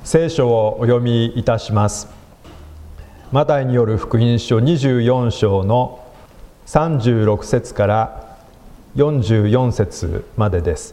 聖書をお読みいたします。マタイによる福音書24章の36節から44節までです。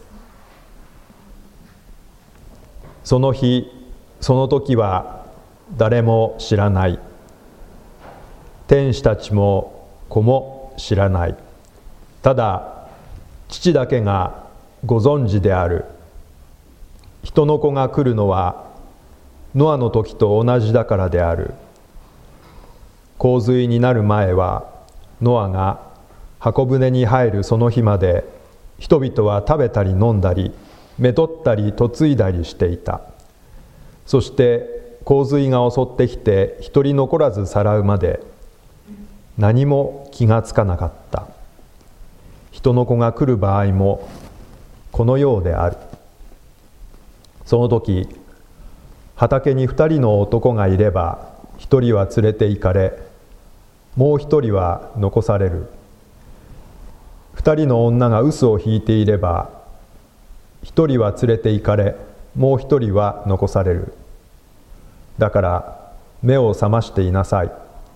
その日、その時は誰も知らない。天使たちも子も知らない。ただ、父だけがご存知である。人の子が来るのはノアの時と同じだからである。洪水になる前はノアが箱舟に入るその日まで人々は食べたり飲んだりめとったり嫁いだりしていた。そして洪水が襲ってきて一人残らずさらうまで何も気がつかなかった。人の子が来る場合もこのようである。その時畑に2人の男がいれば1人は連れて行かれもう1人は残される。2人の女が臼を引いていれば1人は連れて行かれもう1人は残される。だから目を覚ましていなさい。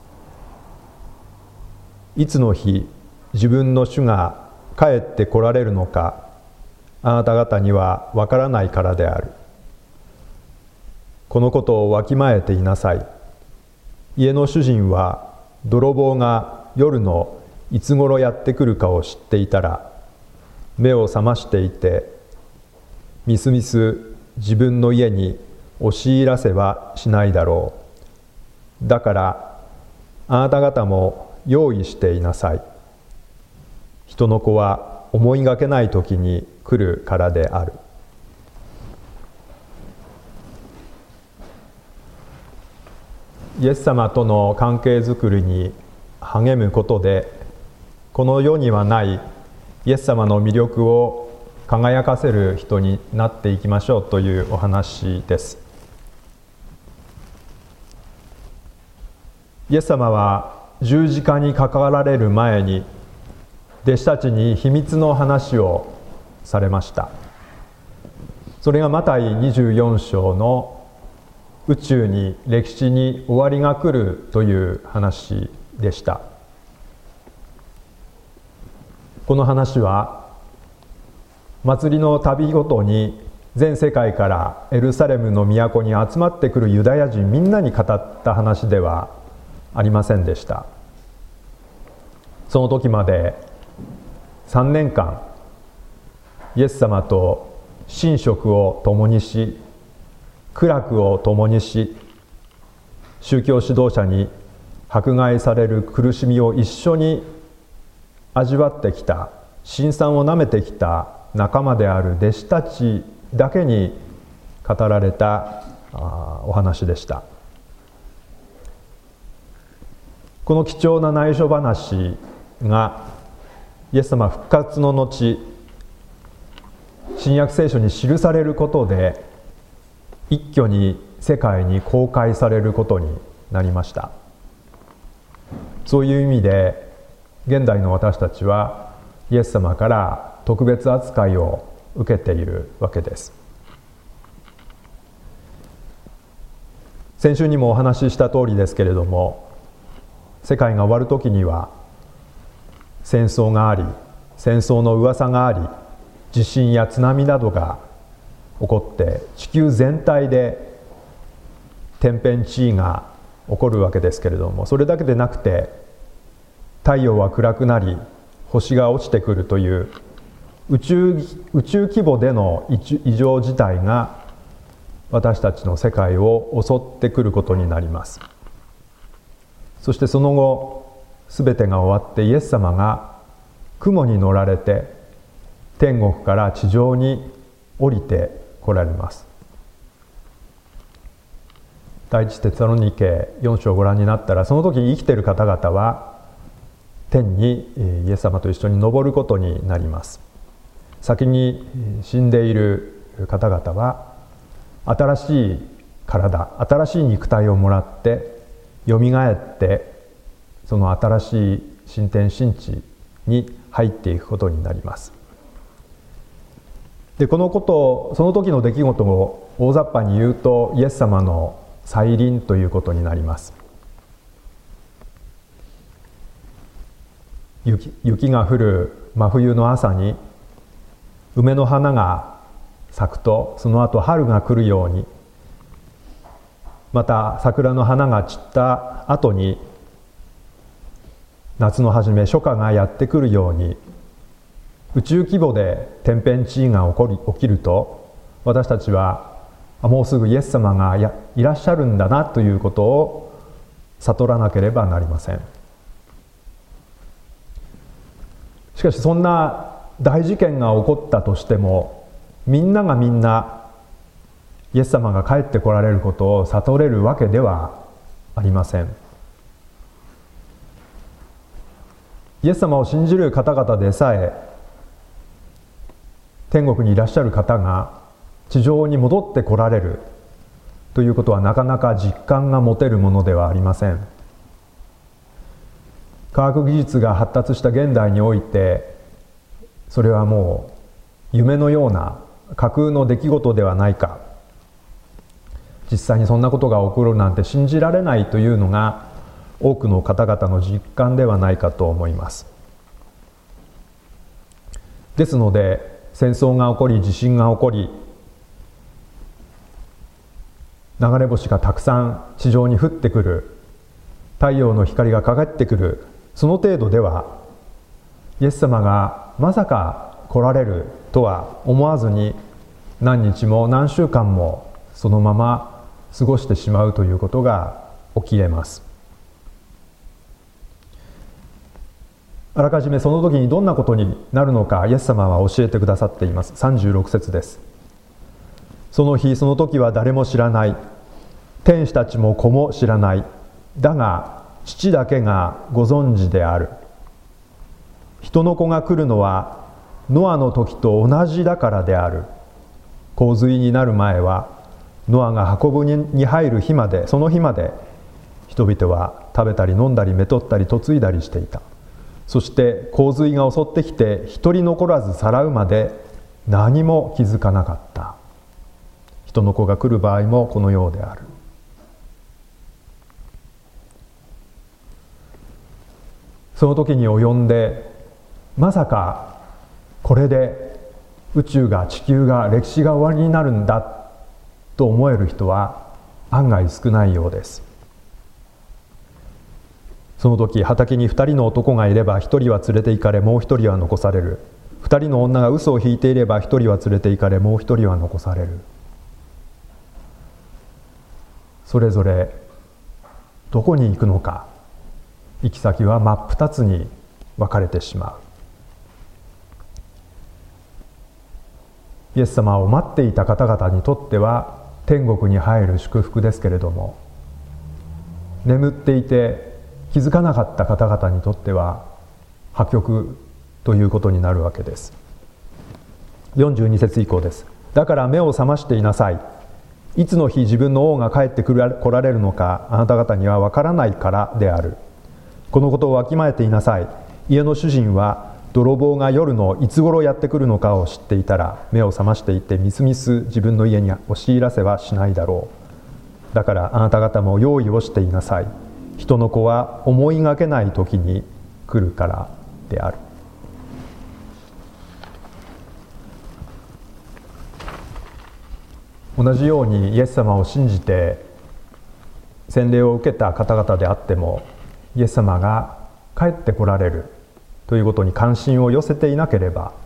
いつの日自分の主が帰って来られるのかあなた方にはわからないからである。このことをわきまえていなさい。家の主人は泥棒が夜のいつ頃やってくるかを知っていたら目を覚ましていてみすみす自分の家に押し入らせはしないだろう。だからあなた方も用意していなさい。人の子は思いがけない時に来るからである。イエス様との関係づくりに励むことでこの世にはないイエス様の魅力を輝かせる人になっていきましょうというお話です。イエス様は十字架にかかられる前に弟子たちに秘密の話をされました。それがマタイ24章の宇宙に歴史に終わりが来るという話でした。この話は祭りの旅ごとに全世界からエルサレムの都に集まってくるユダヤ人みんなに語った話ではありませんでした。その時まで3年間イエス様と寝食を共にし苦楽を共にし宗教指導者に迫害される苦しみを一緒に味わってきた辛酸をなめてきた仲間である弟子たちだけに語られたお話でした。この貴重な内緒話がイエス様復活の後新約聖書に記されることで一挙に世界に公開されることになりました。そういう意味で現代の私たちはイエス様から特別扱いを受けているわけです。先週にもお話しした通りですけれども、世界が終わる時には戦争があり、戦争の噂があり、地震や津波などが起こって地球全体で天変地異が起こるわけですけれども、それだけでなくて太陽は暗くなり星が落ちてくるという宇宙規模での異常事態が私たちの世界を襲ってくることになります。そしてその後全てが終わってイエス様が雲に乗られて天国から地上に降りて来られます。第一テサロニケ4章をご覧になったらその時生きている方々は天にイエス様と一緒に登ることになります。先に死んでいる方々は新しい体、新しい肉体をもらってよみがえってその新しい新天新地に入っていくことになります。 でこのことその時の出来事を大雑把に言うとイエス様の再臨ということになります。雪が降る真冬の朝に梅の花が咲くとその後春が来るように、また桜の花が散った後に夏の初め初夏がやってくるように、宇宙規模で天変地異が起きると私たちはもうすぐイエス様がいらっしゃるんだなということを悟らなければなりません。しかしそんな大事件が起こったとしても、みんながみんなイエス様が帰ってこられることを悟れるわけではありません。イエス様を信じる方々でさえ、天国にいらっしゃる方が地上に戻ってこられるということはなかなか実感が持てるものではありません。科学技術が発達した現代において、それはもう夢のような架空の出来事ではないか、実際にそんなことが起こるなんて信じられないというのが多くの方々の実感ではないかと思います。ですので戦争が起こり、地震が起こり、流れ星がたくさん地上に降ってくる、太陽の光がかかってくる、その程度ではイエス様がまさか来られるとは思わずに、何日も何週間もそのまま過ごしてしまうということが起きえます。あらかじめその時にどんなことになるのかイエス様は教えてくださっています。36節です。その日その時は誰も知らない、天使たちも子も知らない、だが父だけがご存知である。人の子が来るのはノアの時と同じだからである。洪水になる前はノアが箱舟に入る日まで、その日まで人々は食べたり飲んだりめとったり嫁いだりしていた。そして洪水が襲ってきて一人残らずさらうまで何も気づかなかった。人の子が来る場合もこのようである。その時に及んで、まさかこれで宇宙が地球が歴史が終わりになるんだと思える人は案外少ないようです。その時畑に2人の男がいれば1人は連れて行かれ、もう1人は残される。2人の女が嘘を引いていれば1人は連れて行かれ、もう1人は残される。それぞれどこに行くのか、行き先は真っ二つに分かれてしまう。イエス様を待っていた方々にとっては天国に入る祝福ですけれども、眠っていて気づかなかった方々にとっては破局ということになるわけです。42節以降です。だから目を覚ましていなさい。いつの日自分の王が帰って来られるのかあなた方には分からないからである。このことをわきまえていなさい。家の主人は泥棒が夜のいつ頃やってくるのかを知っていたら、目を覚ましていてみすみす自分の家に押し入らせはしないだろう。だからあなた方も用意をしていなさい。人の子は思いがけない時に来るからである。同じようにイエス様を信じて洗礼を受けた方々であっても、イエス様が帰ってこられるということに関心を寄せていなければ、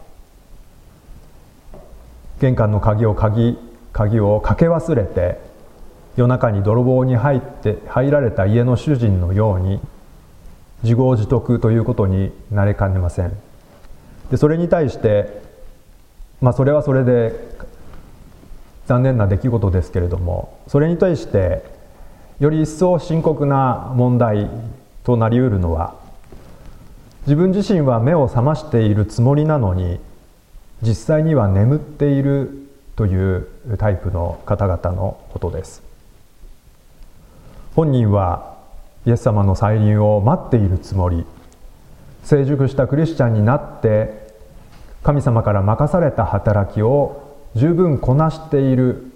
玄関の鍵をかけ忘れて夜中に泥棒に入られた家の主人のように自業自得ということになりかねません。でそれに対して、それはそれで残念な出来事ですけれども、それに対してより一層深刻な問題となりうるのは、自分自身は目を覚ましているつもりなのに実際には眠っているというタイプの方々のことです。本人はイエス様の再臨を待っているつもり、成熟したクリスチャンになって神様から任された働きを十分こなしている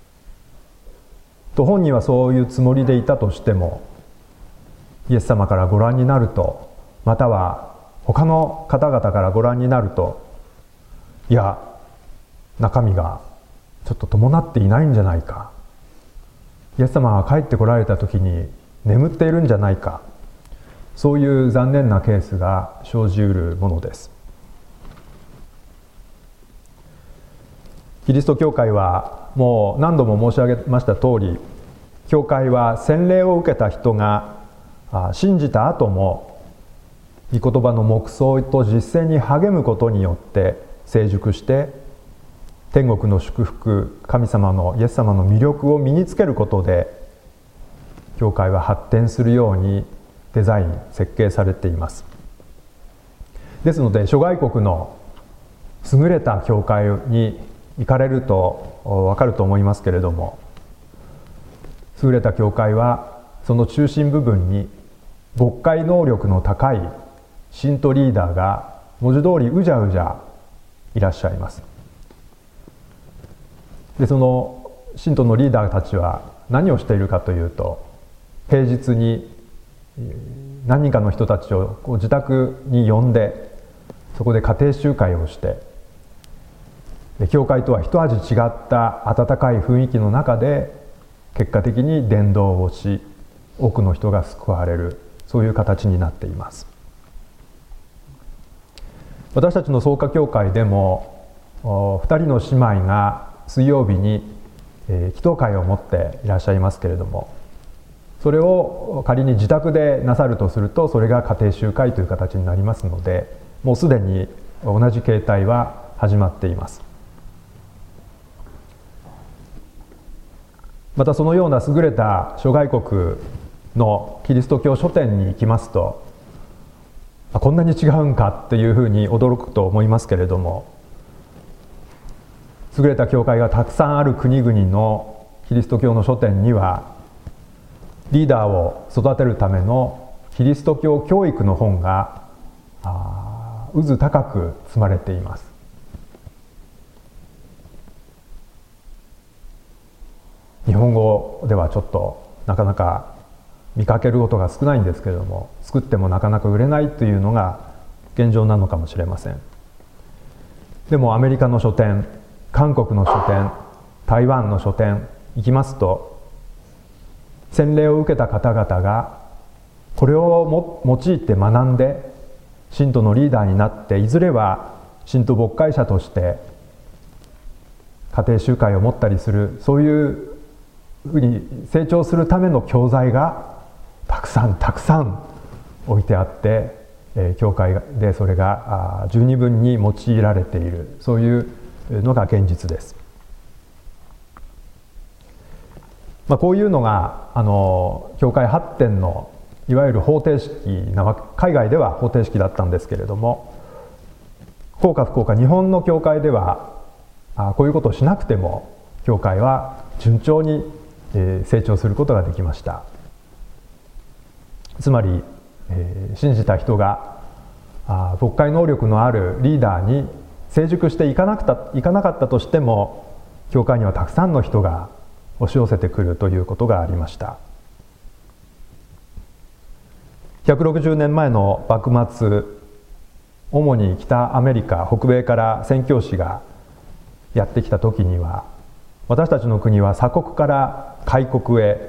と本人はそういうつもりでいたとしても、イエス様からご覧になると、または他の方々からご覧になると、いや中身がちょっと伴っていないんじゃないか、イエス様が帰ってこられた時に眠っているんじゃないか、そういう残念なケースが生じうるものです。キリスト教会はもう何度も申し上げました通り、教会は洗礼を受けた人が信じた後も御言葉の黙想と実践に励むことによって成熟して、天国の祝福、神様のイエス様の魅力を身につけることで、教会は発展するようにデザイン設計されています。ですので諸外国の優れた教会に行かれると分かると思いますけれども、優れた教会はその中心部分に牧会能力の高い信徒リーダーが文字通りうじゃうじゃいらっしゃいます。でその信徒のリーダーたちは何をしているかというと、平日に何人かの人たちを自宅に呼んで、そこで家庭集会をして、教会とは一味違った温かい雰囲気の中で結果的に伝道をし、多くの人が救われる、そういう形になっています。私たちの創価教会でも2人の姉妹が水曜日に祈祷会を持っていらっしゃいますけれども、それを仮に自宅でなさるとすると、それが家庭集会という形になりますので、もうすでに同じ形態は始まっています。またそのような優れた諸外国のキリスト教書店に行きますと、こんなに違うんかっていうふうに驚くと思いますけれども、優れた教会がたくさんある国々のキリスト教の書店には、リーダーを育てるためのキリスト教教育の本が渦高く積まれています。日本語ではちょっとなかなか見かけることが少ないんですけれども、作ってもなかなか売れないというのが現状なのかもしれません。でもアメリカの書店、韓国の書店、台湾の書店行きますと、洗礼を受けた方々がこれを用いて学んで信徒のリーダーになって、いずれは信徒牧会者として家庭集会を持ったりする、そういうふうに成長するための教材がたくさん置いてあって、教会でそれが十二分に用いられている、そういうのが現実です。こういうのが教会発展のいわゆる方程式な、海外では方程式だったんですけれども、幸か不幸か日本の教会ではこういうことをしなくても教会は順調に成長することができました。つまり信じた人が牧会能力のあるリーダーに成熟していかなかったとしても、教会にはたくさんの人が押し寄せてくるということがありました。160年前の幕末、主に北アメリカ、北米から宣教師がやってきた時には、私たちの国は鎖国から開国へ、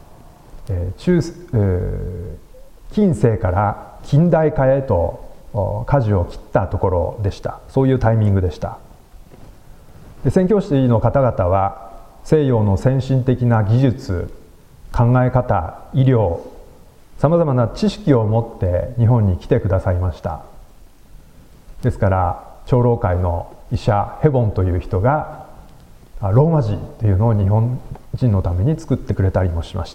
近世から近代化へと舵を切ったところでした。そういうタイミングでした。で、宣教師の方々は西洋の先進的な技術、考え方、医療、さまざまな知識を持って日本に来てくださいました。ですから長老会の医者ヘボンという人がローマ字というのを日本人のために作ってくれたりもしました。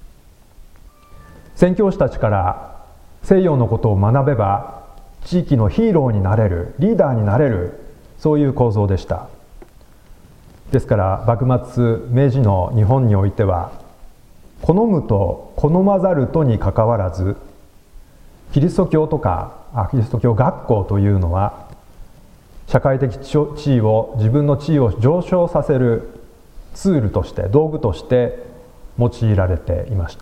宣教師たちから西洋のことを学べば地域のヒーローになれる、リーダーになれる、そういう構造でした。ですから幕末明治の日本においては、好むと好まざるとにかかわらず、キリスト教とかキリスト教学校というのは社会的地位を、自分の地位を上昇させるツールとして、道具として用いられていました。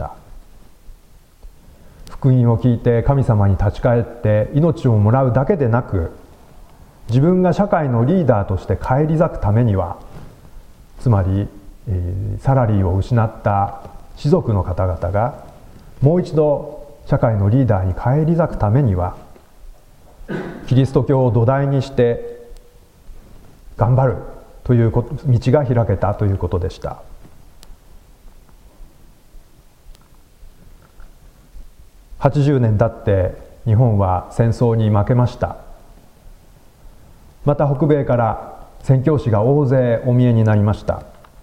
福音を聞いて神様に立ち返って命をもらうだけでなく、自分が社会のリーダーとして返り咲くためには、つまりサラリーを失った士族の方々がもう一度社会のリーダーに返り咲くためには、キリスト教を土台にして頑張るという道が開けたということでした。80年経って日本は戦争に負けました。また北米から宣教師が大勢お見えになりました。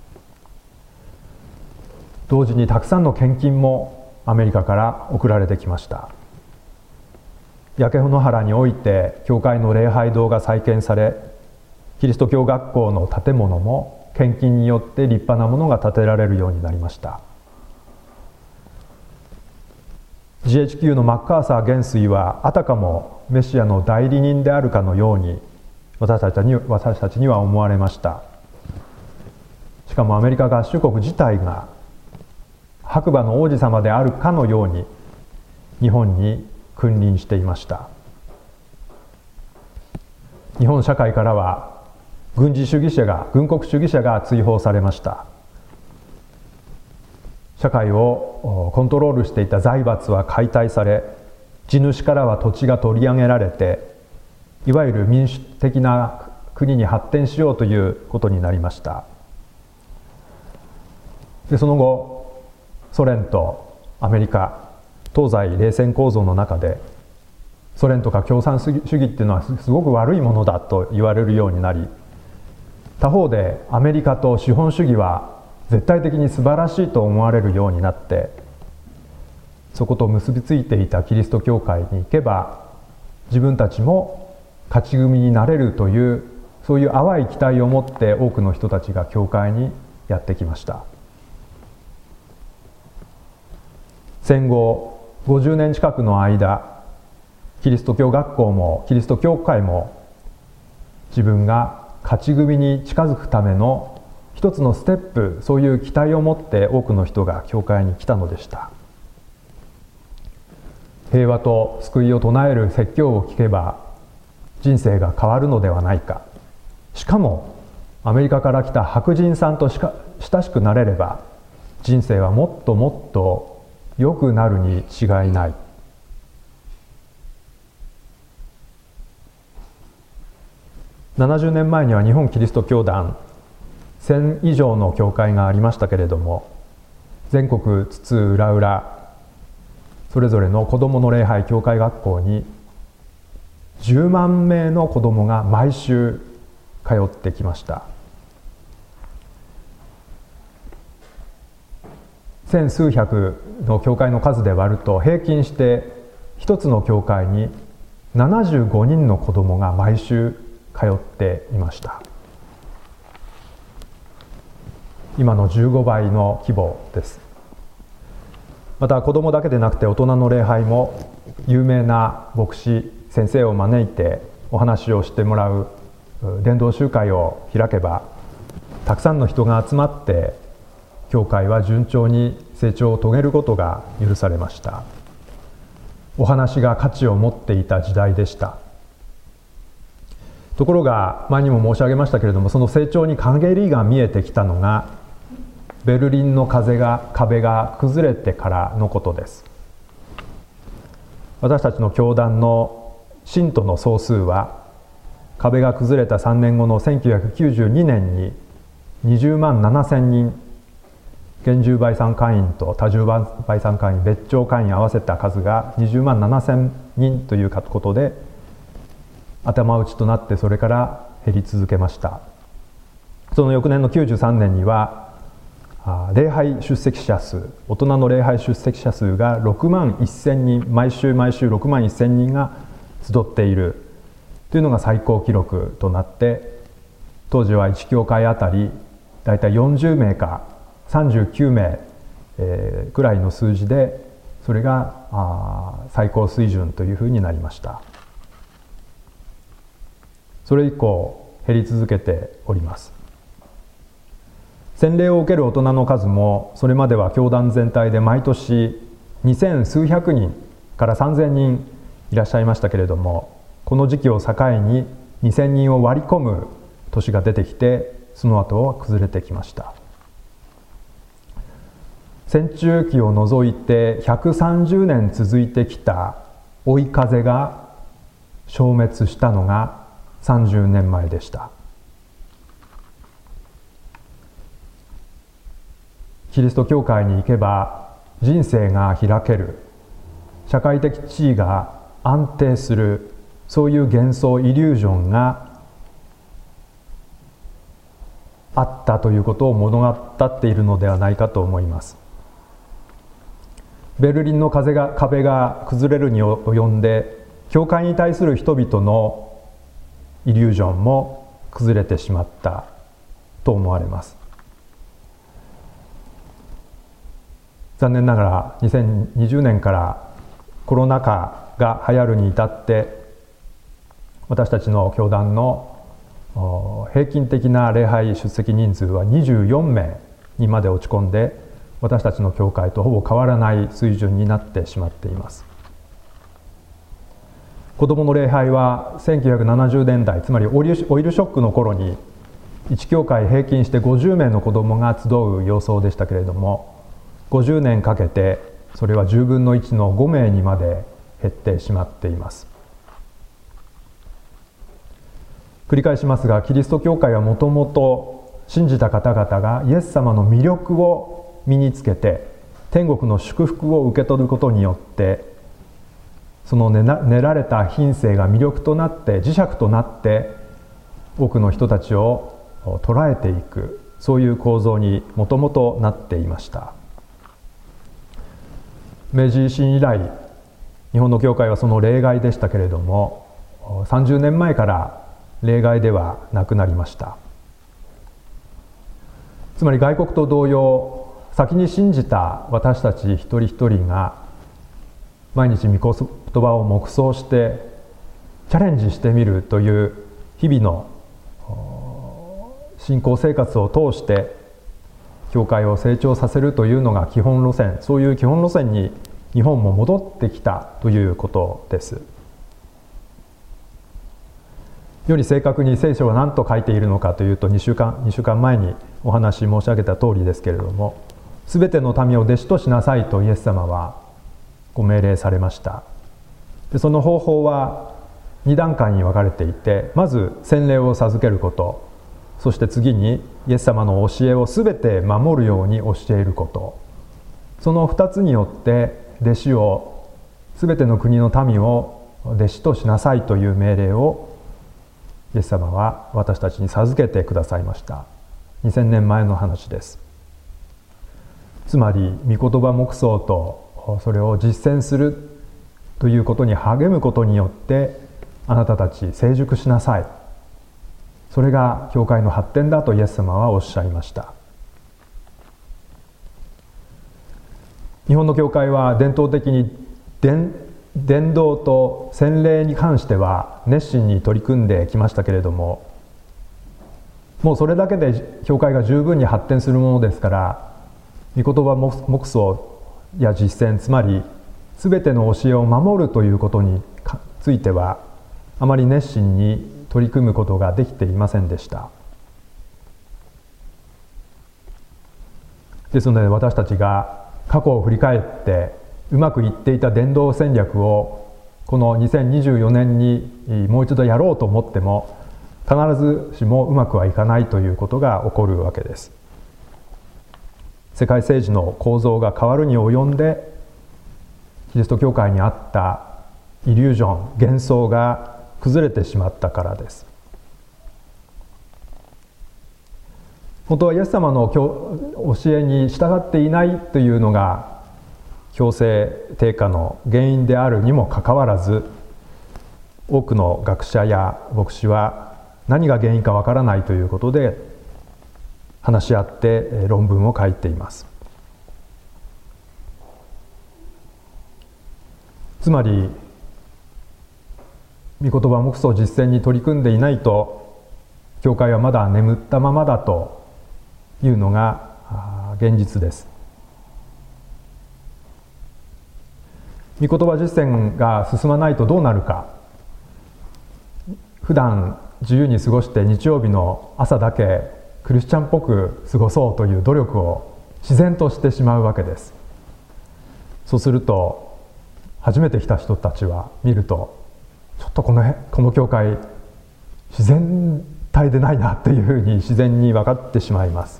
同時にたくさんの献金もアメリカから送られてきました。焼け野原において教会の礼拝堂が再建され、キリスト教学校の建物も献金によって立派なものが建てられるようになりました。GHQ のマッカーサー元帥はあたかもメシアの代理人であるかのように私たちには思われました。しかもアメリカ合衆国自体が白馬の王子様であるかのように日本に君臨していました。日本社会からは軍国主義者が追放されました。社会をコントロールしていた財閥は解体され、地主からは土地が取り上げられて、いわゆる民主的な国に発展しようということになりました。でその後、ソ連とアメリカ、東西冷戦構造の中で、ソ連とか共産主義っていうのはすごく悪いものだと言われるようになり、他方でアメリカと資本主義は絶対的に素晴らしいと思われるようになって、そこと結びついていたキリスト教会に行けば自分たちも勝ち組になれるという、そういう淡い期待を持って多くの人たちが教会にやってきました。戦後50年近くの間、キリスト教学校もキリスト教会も自分が勝ち組に近づくための一つのステップ、そういう期待を持って多くの人が教会に来たのでした。平和と救いを唱える説教を聞けば人生が変わるのではないか、しかもアメリカから来た白人さんと親しくなれれば人生はもっともっと良くなるに違いない。70年前には日本キリスト教団1000以上の教会がありましたけれども、全国津々浦々それぞれの子どもの礼拝教会学校に10万名の子どもが毎週通ってきました。千数百の教会の数で割ると、平均して一つの教会に75人の子どもが毎週通っていました。今の15倍の規模です。また子どもだけでなくて大人の礼拝も有名な牧師先生を招いてお話をしてもらう伝道集会を開けば、たくさんの人が集まって教会は順調に成長を遂げることが許されました。お話が価値を持っていた時代でした。ところが前にも申し上げましたけれども、その成長に陰りが見えてきたのがベルリンの壁が崩れてからのことです。私たちの教団の信徒の総数は壁が崩れた3年後の1992年に20万7千人、現住売産会員と多重売産会員別庁会員合わせた数が20万7千人ということで頭打ちとなって、それから減り続けました。その翌年の93年には礼拝出席者数、大人の礼拝出席者数が6万1000人、毎週6万1000人が集っているというのが最高記録となって、当時は1教会あたりだいたい40名か39名くらいの数字で、それが最高水準というふうになりました。 それ以降減り続けております。洗礼を受ける大人の数もそれまでは教団全体で毎年2000数百人から3000人いらっしゃいましたけれども、この時期を境に2000人を割り込む年が出てきて、その後は崩れてきました。戦中期を除いて130年続いてきた追い風が消滅したのが30年前でした。キリスト教会に行けば人生が開ける、社会的地位が安定する、そういう幻想イリュージョンがあったということを物語っているのではないかと思います。ベルリンの壁が崩れるに及んで、教会に対する人々のイリュージョンも崩れてしまったと思われます。残念ながら2020年からコロナ禍が流行るに至って、私たちの教団の平均的な礼拝出席人数は24名にまで落ち込んで、私たちの教会とほぼ変わらない水準になってしまっています。子どもの礼拝は1970年代、つまりオイルショックの頃に1教会平均して50名の子どもが集う様相でしたけれども、50年かけてそれは10分の1の5名にまで減ってしまっています。繰り返しますが、キリスト教会はもともと信じた方々がイエス様の魅力を身につけて天国の祝福を受け取ることによって、その練られた品性が魅力となって磁石となって多くの人たちを捉えていく、そういう構造にもともとなっていました。明治維新以来、日本の教会はその例外でしたけれども、30年前から例外ではなくなりました。つまり外国と同様、先に信じた私たち一人一人が毎日御言葉を黙想してチャレンジしてみるという日々の信仰生活を通して教会を成長させるというのが基本路線、そういう基本路線に日本も戻ってきたということです。より正確に聖書は何と書いているのかというと、2週間前にお話申し上げた通りですけれども、すべての民を弟子としなさいとイエス様はご命令されました。でその方法は2段階に分かれていて、まず洗礼を授けること、そして次にイエス様の教えをすべて守るように教えること、その2つによって弟子を、すべての国の民を弟子としなさいという命令をイエス様は私たちに授けてくださいました。2000年前の話です。つまり御言葉黙想とそれを実践するということに励むことによって、あなたたち成熟しなさい、それが教会の発展だとイエス様はおっしゃいました。日本の教会は伝統的に伝道と洗礼に関しては熱心に取り組んできましたけれども、もうそれだけで教会が十分に発展するものですから、御言葉黙想や実践、つまり全ての教えを守るということについてはあまり熱心に取り組むことができていませんでした。ですので私たちが過去を振り返ってうまくいっていた伝道戦略をこの2024年にもう一度やろうと思っても、必ずしもうまくはいかないということが起こるわけです。世界政治の構造が変わるに及んで、キリスト教会にあったイリュージョン、幻想が崩れてしまったからです。本当はイエス様の教えに従っていないというのが教制低下の原因であるにもかかわらず、多くの学者や牧師は何が原因かわからないということで話し合って論文を書いています。つまり御言葉黙想実践に取り組んでいないと、教会はまだ眠ったままだというのが現実です。御言葉実践が進まないとどうなるか。普段自由に過ごして日曜日の朝だけクリスチャンっぽく過ごそうという努力を自然としてしまうわけです。そうすると初めて来た人たちは見ると、ちょっとこの教会自然体でないなっていうふうに自然に分かってしまいます。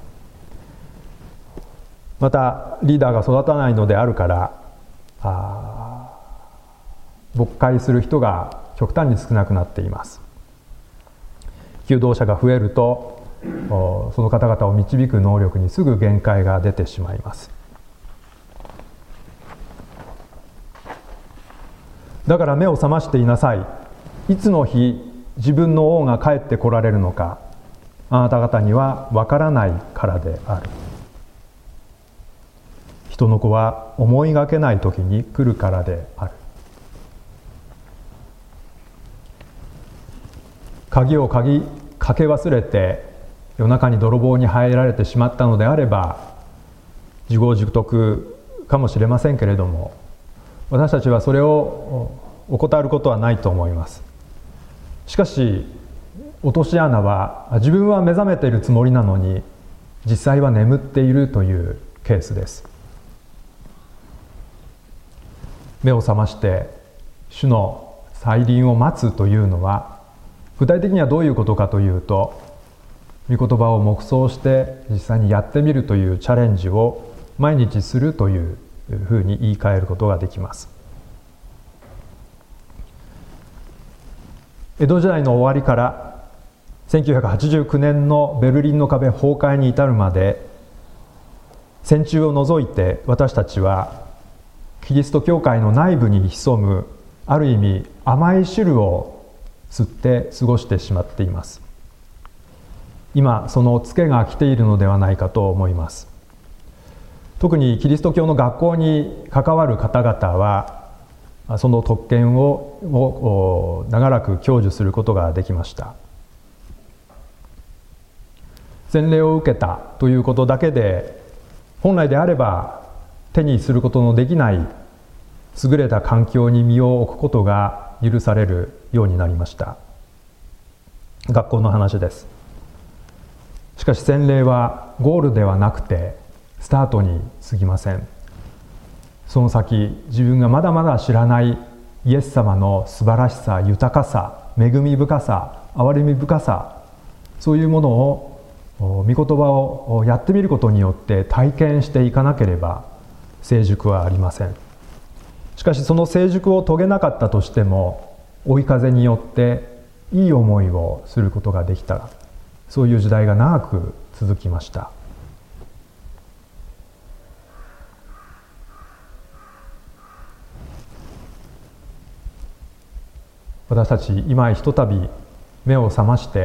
またリーダーが育たないのであるから牧会する人が極端に少なくなっています。求道者が増えるとその方々を導く能力にすぐ限界が出てしまいます。だから目を覚ましていなさい。いつの日自分の王が帰ってこられるのか、あなた方にはわからないからである。人の子は思いがけない時に来るからである。鍵をかけ忘れて夜中に泥棒に入られてしまったのであれば自業自得かもしれませんけれども、私たちはそれを怠ることはないと思います。しかし落とし穴は自分は目覚めているつもりなのに実際は眠っているというケースです。目を覚まして主の再臨を待つというのは具体的にはどういうことかというと、御言葉を黙想して実際にやってみるというチャレンジを毎日するというふうに言い換えることができます。江戸時代の終わりから1989年のベルリンの壁崩壊に至るまで、戦中を除いて私たちはキリスト教会の内部に潜むある意味甘い汁を吸って過ごしてしまっています。今そのツケが来ているのではないかと思います。特にキリスト教の学校に関わる方々はその特権を長らく享受することができました。洗礼を受けたということだけで本来であれば手にすることのできない優れた環境に身を置くことが許されるようになりました。学校の話です。しかし洗礼はゴールではなくてスタートに過ぎません。その先自分がまだまだ知らないイエス様の素晴らしさ、豊かさ、恵み深さ、憐れみ深さ、そういうものを御言葉をやってみることによって体験していかなければ成熟はありません。しかしその成熟を遂げなかったとしても追い風によっていい思いをすることができた、そういう時代が長く続きました。私たち今ひとたび目を覚まして、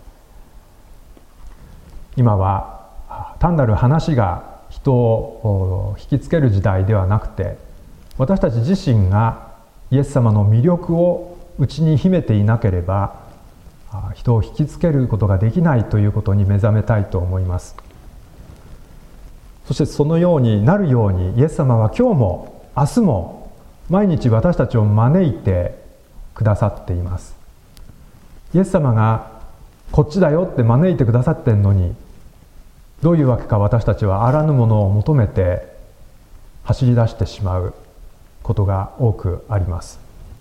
今は単なる話が人を引きつける時代ではなくて、私たち自身がイエス様の魅力を内に秘めていなければ人を引きつけることができないということに目覚めたいと思います。そしてそのようになるようにイエス様は今日も明日も毎日私たちを招いてくださっています。イエス様がこっちだよって招いてくださってんのに、どういうわけか私たちはあらぬものを求めて走り出してしまうことが多くあります。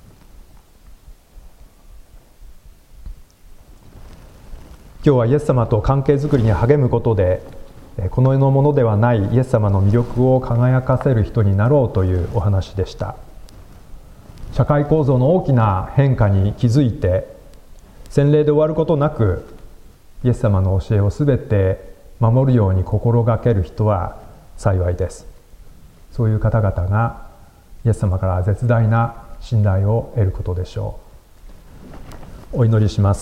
今日はイエス様と関係づくりに励むことで、この世のものではないイエス様の魅力を輝かせる人になろうというお話でした。社会構造の大きな変化に気づいて、洗礼で終わることなくイエス様の教えをすべて守るように心がける人は幸いです。そういう方々がイエス様から絶大な信頼を得ることでしょう。お祈りします。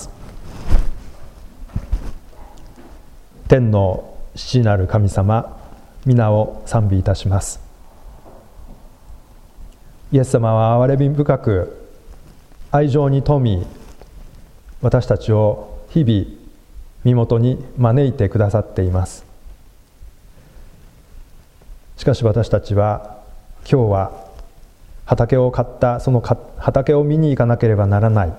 天の父なる神様、皆を賛美いたします。イエス様は憐れみ深く愛情に富み、私たちを日々身元に招いてくださっています。しかし私たちは今日は畑を買ったその畑を見に行かなければならない、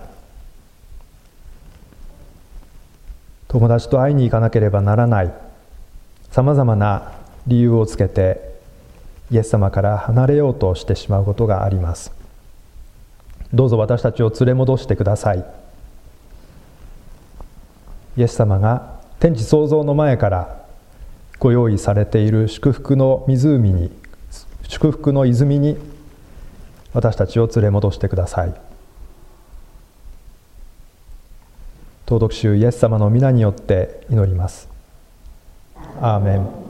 友達と会いに行かなければならない、さまざまな理由をつけてイエス様から離れようとしてしまうことがあります。どうぞ私たちを連れ戻してください。イエス様が天地創造の前からご用意されている祝福の泉に私たちを連れ戻してください。尊く主イエス様の皆によって祈ります。アーメン。